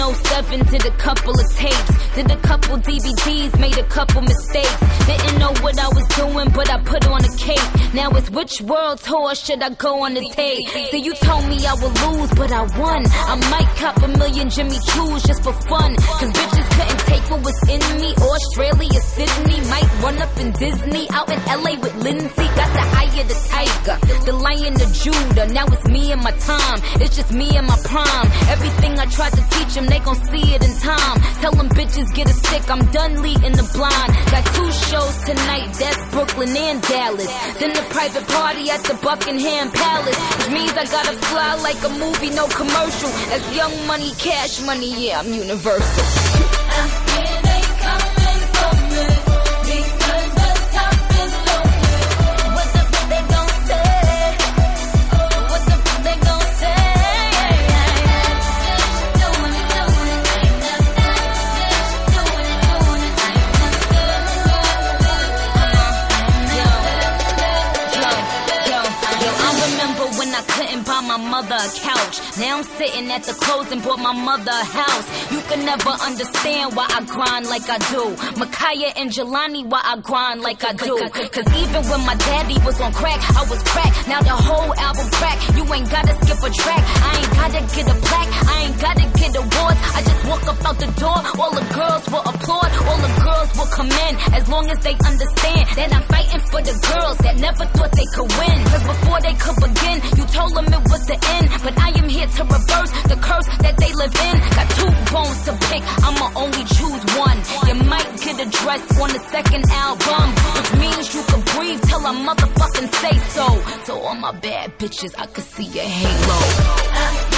07, did a couple of tapes, did a couple DVDs, made a couple mistakes. Didn't know what I was doing, but I put on a cape. Now it's which world tour should I go on the tape? See, you told me I would lose, but I won. I might cop a million Jimmy Choos just for fun, cause bitches couldn't take what was in me. Australia, Sydney, might run up in Disney. Out in LA with Lindsay, got the eye of the tiger, the lion of Judah. Now it's me and my time, it's just me and my prime. Everything I tried to teach them, they gon' see it in time. Tell them bitches get a stick, I'm done leading the blind. Got 2 shows tonight, that's Brooklyn and Dallas. Then the private party at the Buckingham Palace, which means I gotta fly like a movie, no commercial. That's Young Money, Cash Money, yeah, I'm universal. It ain't coming for me, because the top is loaded. What the fuck they gon' say? What the fuck they gon' say? I remember when I couldn't buy my mother a couch. Now I'm sitting at the clothes and bought my mother a house. You can never understand why I grind like I do. Micaiah and Jelani, why I grind like I do. Cause even when my daddy was on crack, I was crack. Now the whole album crack. You ain't gotta skip a track, I ain't gotta get a plaque, I ain't gotta get awards. I just walk up out the door, all the girls will applaud, all the girls will come in, as long as they understand that I'm fighting for the girls that never thought they could win. Cause before they could begin, you told them it was the end, but I am here to reverse the curse that they live in. Got 2 bones to pick, I'ma only choose one. You might get addressed on the 2nd album, which means you can breathe till I motherfucking say so. So all my bad bitches, I could see your halo.